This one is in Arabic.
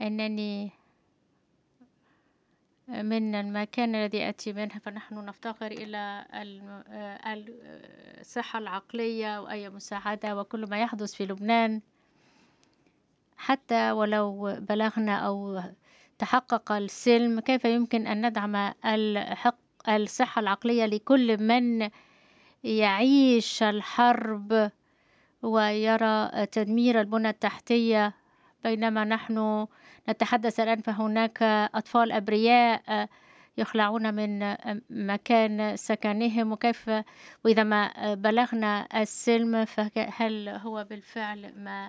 أنني من المكان الذي آتي منه، فنحن نفتقر إلى الصحة العقلية وأي مساعدة، وكل ما يحدث في لبنان حتى ولو بلغنا أو تحقق السلم، كيف يمكن أن ندعم الصحة العقلية لكل من يعيش الحرب ويرى تدمير البنى التحتية، بينما نحن نتحدث الآن فهناك أطفال أبرياء يخلعون من مكان سكنهم، وكيف وإذا ما بلغنا السلم فهل هو بالفعل ما